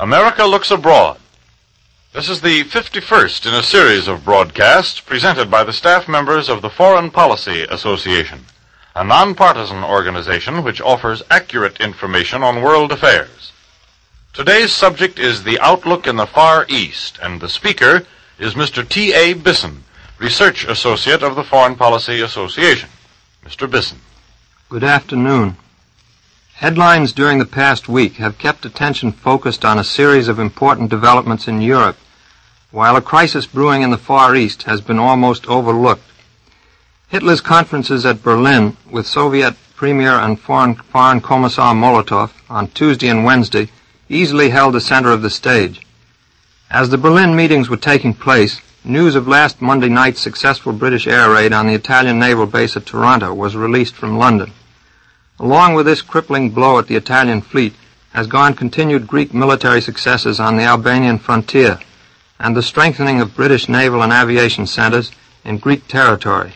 America Looks Abroad. This is the 51st in a series of broadcasts presented by the staff members of the Foreign Policy Association, a nonpartisan organization which offers accurate information on world affairs. Today's subject is the outlook in the Far East, and the speaker is Mr. T.A. Bisson, Research Associate of the Foreign Policy Association. Mr. Bisson. Good afternoon. Headlines during the past week have kept attention focused on a series of important developments in Europe, while a crisis brewing in the Far East has been almost overlooked. Hitler's conferences at Berlin with Soviet Premier and Foreign Commissar Molotov on Tuesday and Wednesday easily held the center of the stage. As the Berlin meetings were taking place, news of last Monday night's successful British air raid on the Italian naval base at Taranto was released from London. Along with this crippling blow at the Italian fleet has gone continued Greek military successes on the Albanian frontier and the strengthening of British naval and aviation centers in Greek territory.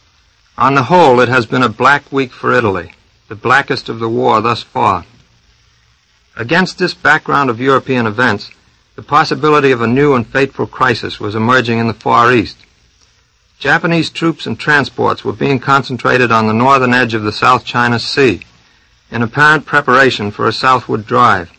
On the whole, it has been a black week for Italy, the blackest of the war thus far. Against this background of European events, the possibility of a new and fateful crisis was emerging in the Far East. Japanese troops and transports were being concentrated on the northern edge of the South China Sea, in apparent preparation for a southward drive.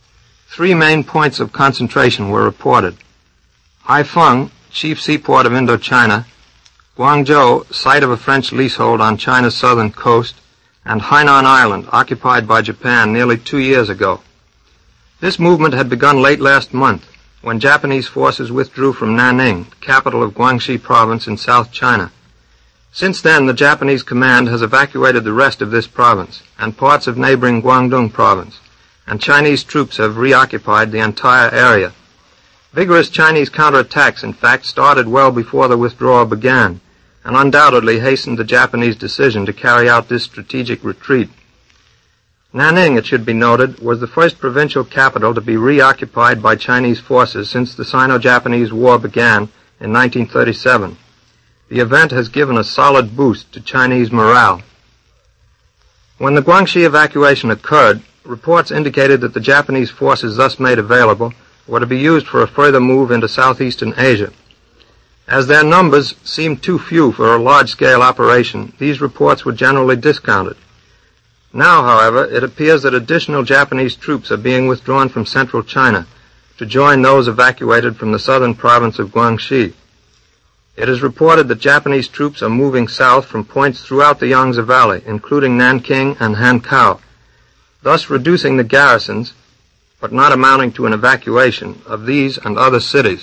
3 main points of concentration were reported: Haiphong, chief seaport of Indochina; Guangzhou, site of a French leasehold on China's southern coast; and Hainan Island, occupied by Japan nearly 2 years ago. This movement had begun late last month, when Japanese forces withdrew from Nanning, capital of Guangxi province in South China. Since then, the Japanese command has evacuated the rest of this province and parts of neighboring Guangdong province, and Chinese troops have reoccupied the entire area. Vigorous Chinese counterattacks, in fact, started well before the withdrawal began, and undoubtedly hastened the Japanese decision to carry out this strategic retreat. Nanning, it should be noted, was the first provincial capital to be reoccupied by Chinese forces since the Sino-Japanese War began in 1937. The event has given a solid boost to Chinese morale. When the Guangxi evacuation occurred, reports indicated that the Japanese forces thus made available were to be used for a further move into southeastern Asia. As their numbers seemed too few for a large-scale operation, these reports were generally discounted. Now, however, it appears that additional Japanese troops are being withdrawn from central China to join those evacuated from the southern province of Guangxi. It is reported that Japanese troops are moving south from points throughout the Yangtze Valley, including Nanking and Hankou, thus reducing the garrisons, but not amounting to an evacuation, of these and other cities.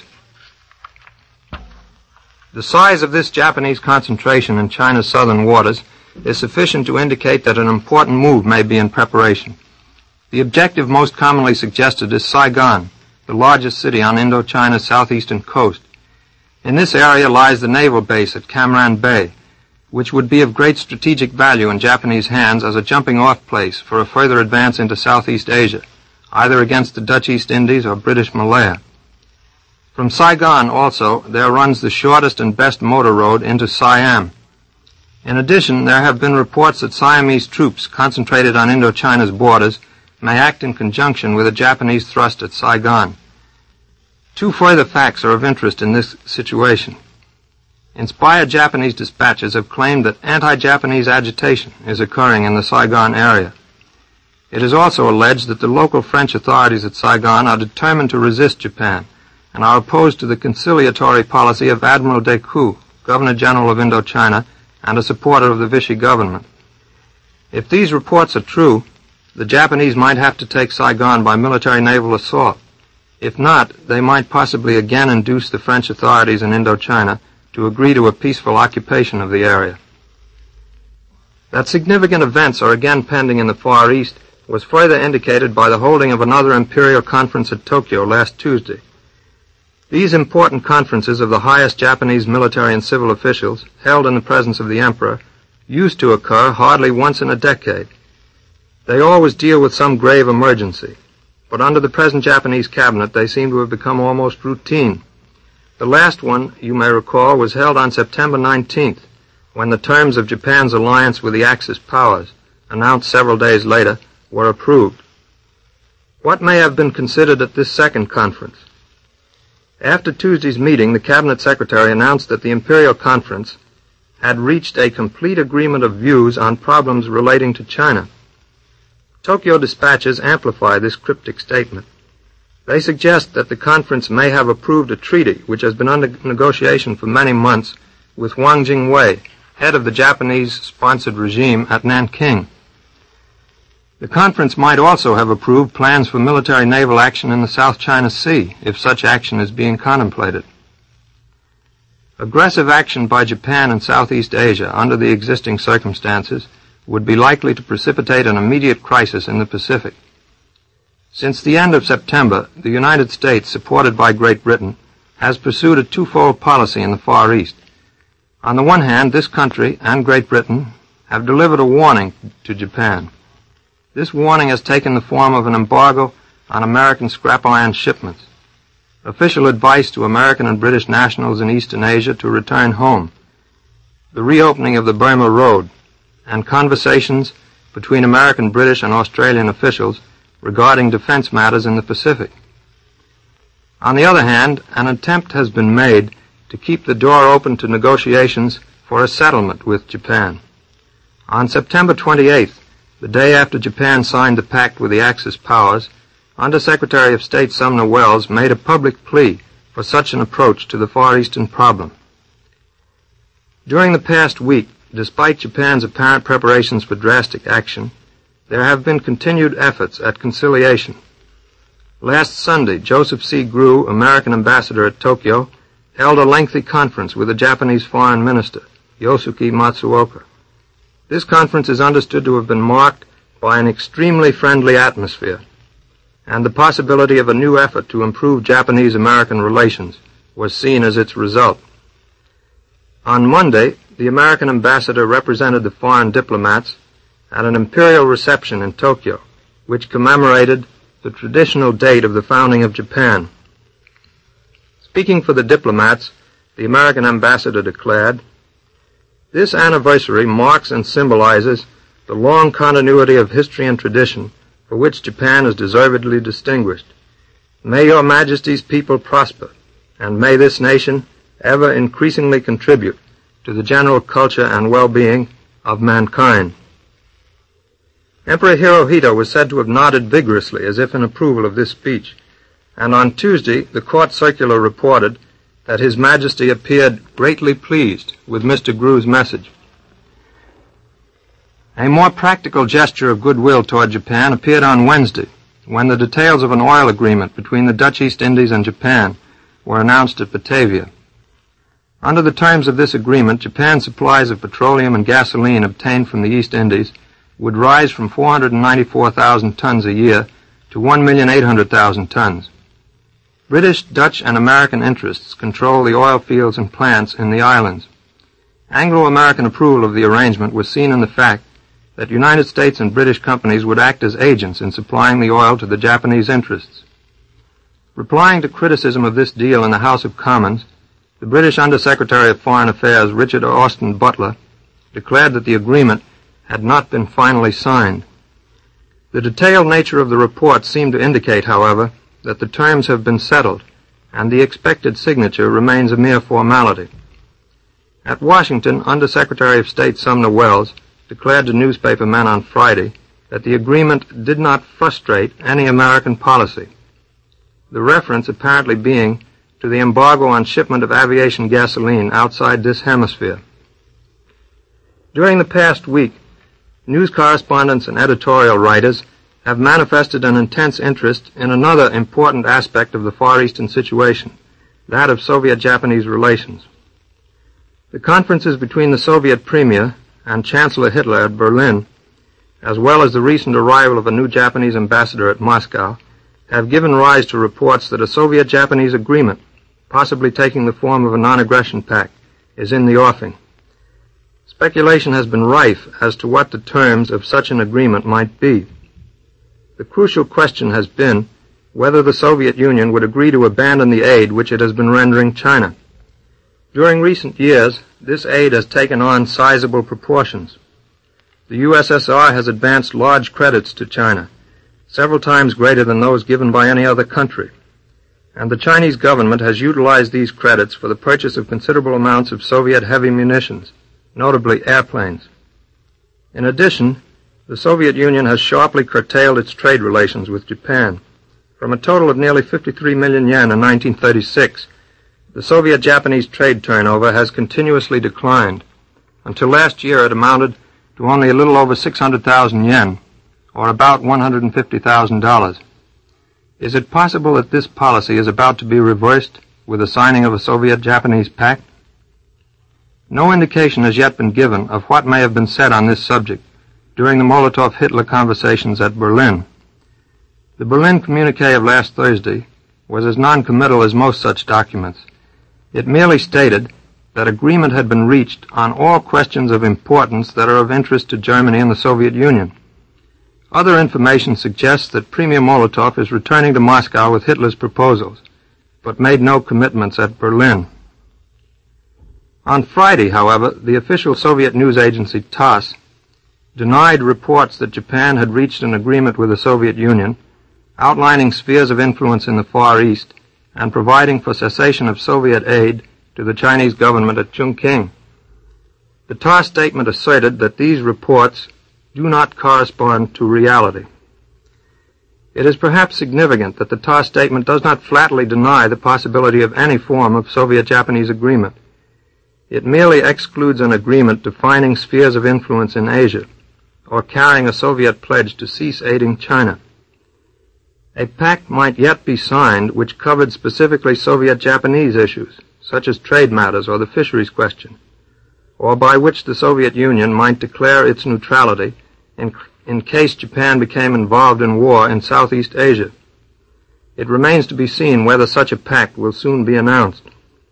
The size of this Japanese concentration in China's southern waters is sufficient to indicate that an important move may be in preparation. The objective most commonly suggested is Saigon, the largest city on Indochina's southeastern coast. In this area lies the naval base at Cam Ranh Bay, which would be of great strategic value in Japanese hands as a jumping-off place for a further advance into Southeast Asia, either against the Dutch East Indies or British Malaya. From Saigon, also, there runs the shortest and best motor road into Siam. In addition, there have been reports that Siamese troops concentrated on Indochina's borders may act in conjunction with a Japanese thrust at Saigon. 2 further facts are of interest in this situation. Inspired Japanese dispatches have claimed that anti-Japanese agitation is occurring in the Saigon area. It is also alleged that the local French authorities at Saigon are determined to resist Japan and are opposed to the conciliatory policy of Admiral Decoux, Governor-General of Indochina, and a supporter of the Vichy government. If these reports are true, the Japanese might have to take Saigon by military-naval assault. If not, they might possibly again induce the French authorities in Indochina to agree to a peaceful occupation of the area. That significant events are again pending in the Far East was further indicated by the holding of another imperial conference at Tokyo last Tuesday. These important conferences of the highest Japanese military and civil officials, held in the presence of the emperor, used to occur hardly once in a decade. They always deal with some grave emergency, but under the present Japanese cabinet they seem to have become almost routine. The last one, you may recall, was held on September 19th, when the terms of Japan's alliance with the Axis powers, announced several days later, were approved. What may have been considered at this second conference? After Tuesday's meeting, the Cabinet Secretary announced that the Imperial Conference had reached a complete agreement of views on problems relating to China. Tokyo dispatches amplify this cryptic statement. They suggest that the conference may have approved a treaty which has been under negotiation for many months with Wang Jingwei, head of the Japanese-sponsored regime at Nanking. The conference might also have approved plans for military naval action in the South China Sea, if such action is being contemplated. Aggressive action by Japan in Southeast Asia under the existing circumstances would be likely to precipitate an immediate crisis in the Pacific. Since the end of September, the United States, supported by Great Britain, has pursued a twofold policy in the Far East. On the one hand, this country and Great Britain have delivered a warning to Japan. This warning has taken the form of an embargo on American scrap iron shipments, official advice to American and British nationals in Eastern Asia to return home, the reopening of the Burma Road, and conversations between American, British, and Australian officials regarding defense matters in the Pacific. On the other hand, an attempt has been made to keep the door open to negotiations for a settlement with Japan. On September 28th, the day after Japan signed the pact with the Axis powers, Under-Secretary of State Sumner Welles made a public plea for such an approach to the Far Eastern problem. During the past week, despite Japan's apparent preparations for drastic action, there have been continued efforts at conciliation. Last Sunday, Joseph C. Grew, American ambassador at Tokyo, held a lengthy conference with the Japanese foreign minister, Yosuke Matsuoka. This conference is understood to have been marked by an extremely friendly atmosphere, and the possibility of a new effort to improve Japanese-American relations was seen as its result. On Monday, the American ambassador represented the foreign diplomats at an imperial reception in Tokyo, which commemorated the traditional date of the founding of Japan. Speaking for the diplomats, the American ambassador declared, "This anniversary marks and symbolizes the long continuity of history and tradition for which Japan is deservedly distinguished. May your Majesty's people prosper, and may this nation ever increasingly contribute to the general culture and well-being of mankind." Emperor Hirohito was said to have nodded vigorously as if in approval of this speech, and on Tuesday the court circular reported that His Majesty appeared greatly pleased with Mr. Grew's message. A more practical gesture of goodwill toward Japan appeared on Wednesday, when the details of an oil agreement between the Dutch East Indies and Japan were announced at Batavia. Under the terms of this agreement, Japan's supplies of petroleum and gasoline obtained from the East Indies would rise from 494,000 tons a year to 1,800,000 tons. British, Dutch, and American interests control the oil fields and plants in the islands. Anglo-American approval of the arrangement was seen in the fact that United States and British companies would act as agents in supplying the oil to the Japanese interests. Replying to criticism of this deal in the House of Commons, the British Under-Secretary of Foreign Affairs, Richard Austin Butler, declared that the agreement had not been finally signed. The detailed nature of the report seemed to indicate, however, that the terms have been settled, and the expected signature remains a mere formality. At Washington, Under-Secretary of State Sumner Welles declared to newspaper men on Friday that the agreement did not frustrate any American policy, the reference apparently being to the embargo on shipment of aviation gasoline outside this hemisphere. During the past week, news correspondents and editorial writers have manifested an intense interest in another important aspect of the Far Eastern situation, that of Soviet-Japanese relations. The conferences between the Soviet Premier and Chancellor Hitler at Berlin, as well as the recent arrival of a new Japanese ambassador at Moscow, have given rise to reports that a Soviet-Japanese agreement, possibly taking the form of a non-aggression pact, is in the offing. Speculation has been rife as to what the terms of such an agreement might be. The crucial question has been whether the Soviet Union would agree to abandon the aid which it has been rendering China. During recent years, this aid has taken on sizable proportions. The USSR has advanced large credits to China, several times greater than those given by any other country. And the Chinese government has utilized these credits for the purchase of considerable amounts of Soviet heavy munitions, notably airplanes. In addition, the Soviet Union has sharply curtailed its trade relations with Japan. From a total of nearly 53 million yen in 1936, the Soviet-Japanese trade turnover has continuously declined. Until last year, it amounted to only a little over 600,000 yen, or about $150,000. Is it possible that this policy is about to be reversed with the signing of a Soviet-Japanese pact? No indication has yet been given of what may have been said on this subject during the Molotov-Hitler conversations at Berlin. The Berlin communique of last Thursday was as non-committal as most such documents. It merely stated that agreement had been reached on all questions of importance that are of interest to Germany and the Soviet Union. Other information suggests that Premier Molotov is returning to Moscow with Hitler's proposals, but made no commitments at Berlin. On Friday, however, the official Soviet news agency TASS denied reports that Japan had reached an agreement with the Soviet Union, outlining spheres of influence in the Far East and providing for cessation of Soviet aid to the Chinese government at Chongqing. The TASS statement asserted that these reports do not correspond to reality. It is perhaps significant that the TASS statement does not flatly deny the possibility of any form of Soviet-Japanese agreement. It merely excludes an agreement defining spheres of influence in Asia, or carrying a Soviet pledge to cease aiding China. A pact might yet be signed which covered specifically Soviet-Japanese issues, such as trade matters or the fisheries question, or by which the Soviet Union might declare its neutrality in case Japan became involved in war in Southeast Asia. It remains to be seen whether such a pact will soon be announced.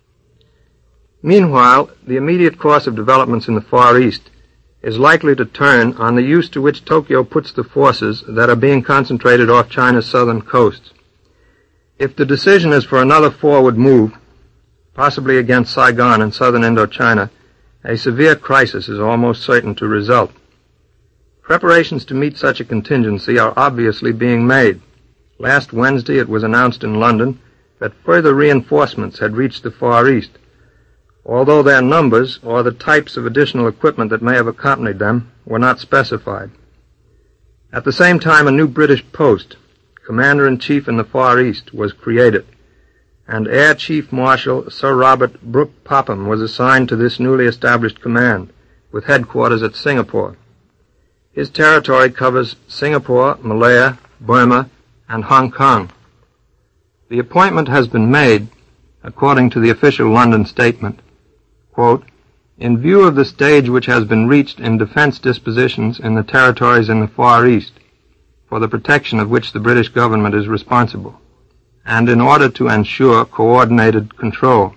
Meanwhile, the immediate course of developments in the Far East is likely to turn on the use to which Tokyo puts the forces that are being concentrated off China's southern coasts. If the decision is for another forward move, possibly against Saigon and southern Indochina, a severe crisis is almost certain to result. Preparations to meet such a contingency are obviously being made. Last Wednesday it was announced in London that further reinforcements had reached the Far East, although their numbers or the types of additional equipment that may have accompanied them were not specified. At the same time, a new British post, Commander-in-Chief in the Far East, was created, and Air Chief Marshal Sir Robert Brooke Popham was assigned to this newly established command, with headquarters at Singapore. His territory covers Singapore, Malaya, Burma, and Hong Kong. The appointment has been made, according to the official London statement, quote, in view of the stage which has been reached in defense dispositions in the territories in the Far East, for the protection of which the British government is responsible, and in order to ensure coordinated control.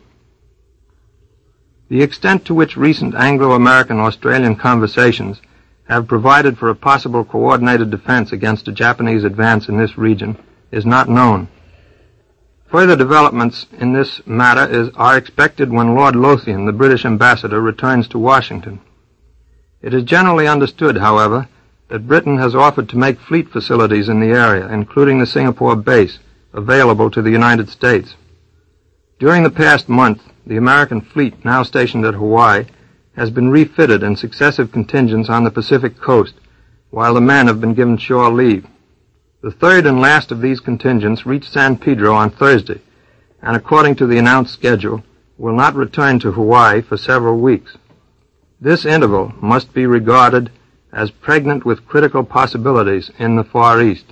The extent to which recent Anglo-American-Australian conversations have provided for a possible coordinated defense against a Japanese advance in this region is not known. Further developments in this matter are expected when Lord Lothian, the British ambassador, returns to Washington. It is generally understood, however, that Britain has offered to make fleet facilities in the area, including the Singapore base, available to the United States. During the past month, the American fleet, now stationed at Hawaii, has been refitted in successive contingents on the Pacific coast, while the men have been given shore leave. The third and last of these contingents reached San Pedro on Thursday, and according to the announced schedule, will not return to Hawaii for several weeks. This interval must be regarded as pregnant with critical possibilities in the Far East.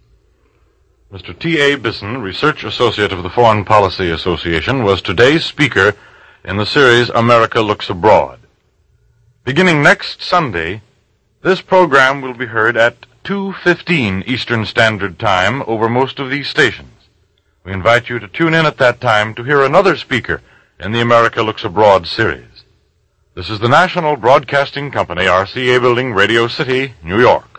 Mr. T.A. Bisson, Research Associate of the Foreign Policy Association, was today's speaker in the series America Looks Abroad. Beginning next Sunday, this program will be heard at 2:15 Eastern Standard Time over most of these stations. We invite you to tune in at that time to hear another speaker in the America Looks Abroad series. This is the National Broadcasting Company, RCA Building, Radio City, New York.